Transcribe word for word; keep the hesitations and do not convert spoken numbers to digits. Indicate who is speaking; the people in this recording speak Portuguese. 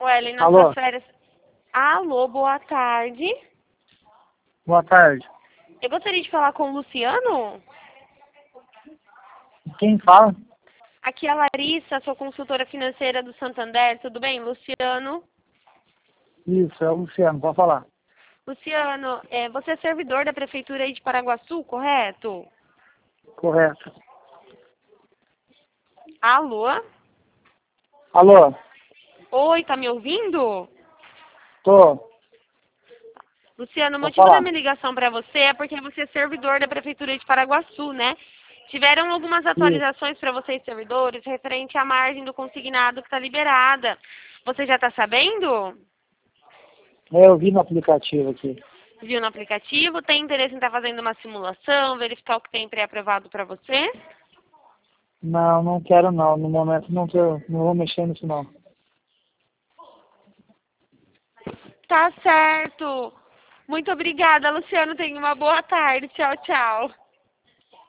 Speaker 1: Wellington, nas
Speaker 2: Alô?
Speaker 1: suas férias... Alô, boa tarde.
Speaker 2: Boa tarde.
Speaker 1: Eu gostaria de falar com o Luciano.
Speaker 2: Quem fala?
Speaker 1: Aqui é a Larissa, sou consultora financeira do Santander. Tudo bem, Luciano?
Speaker 2: Isso, é o Luciano, pode falar.
Speaker 1: Luciano, é, você é servidor da Prefeitura aí de Paraguaçu, correto?
Speaker 2: Correto.
Speaker 1: Alô?
Speaker 2: Alô?
Speaker 1: Oi, tá me ouvindo?
Speaker 2: Tô.
Speaker 1: Luciano, o
Speaker 2: Pode
Speaker 1: motivo da
Speaker 2: falar.
Speaker 1: minha ligação para você é porque você é servidor da Prefeitura de Paraguaçu, né? Tiveram algumas
Speaker 2: Isso.
Speaker 1: atualizações para vocês, servidores, referente à margem do consignado que está liberada. Você já está sabendo?
Speaker 2: É, eu vi no aplicativo aqui.
Speaker 1: Viu no aplicativo? Tem interesse em estar fazendo uma simulação, verificar o que tem pré-aprovado para você?
Speaker 2: Não, não quero não. No momento não, tô, não vou mexer nisso não.
Speaker 1: Tá certo. Muito obrigada, Luciano. Tenha uma boa tarde. Tchau, tchau.